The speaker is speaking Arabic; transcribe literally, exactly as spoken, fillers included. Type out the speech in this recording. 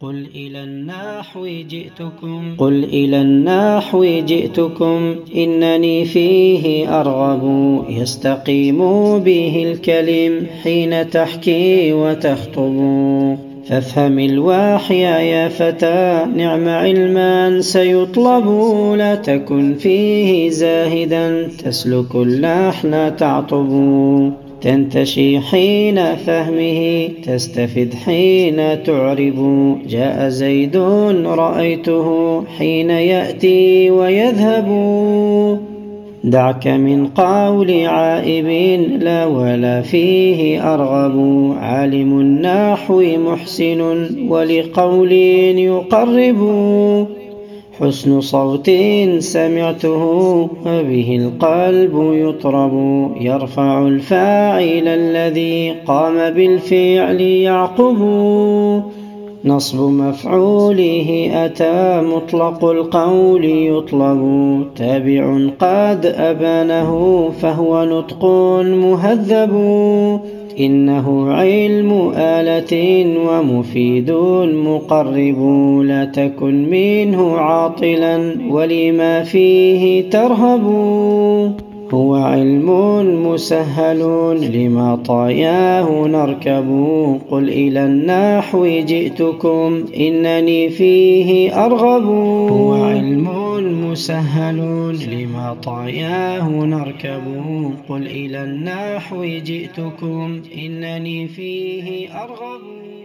قل إلى النحو جئتكم قل إلى النحو جئتكم إنني فيه أرغب يستقيم به الكلم حين تحكي وتخطب. فافهم الوحي يا فتى نعم علما سيطلب لا تكن فيه زاهدا تسلك اللحن تعطب. تنتشي حين فهمه تستفد حين تعرب. جاء زيد رأيته حين يأتي ويذهب. دعك من قول عائب لا ولا فيه أرغب. عالم النحو محسن ولقول يقرب. حسن صوت سمعته وبه القلب يطرب. يرفع الفاعل الذي قام بالفعل يعقب. نصب مفعوله أتى مطلق القول يطلب. تابع قد أبانه فهو نطق مهذب. إنه علم آلة ومفيد مقرب. لا تكن منه عاطلا ولما فيه ترهب. هو علم مسهل لما طاياه نركب. قل إلى النحو جئتكم إنني فيه أرغب. هو علم مسهل لما طاياه نركب. قل إلى النحو جئتكم إنني فيه أرغب.